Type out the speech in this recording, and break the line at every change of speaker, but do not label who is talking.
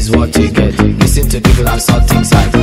is what you get. Listen to people and sort things out.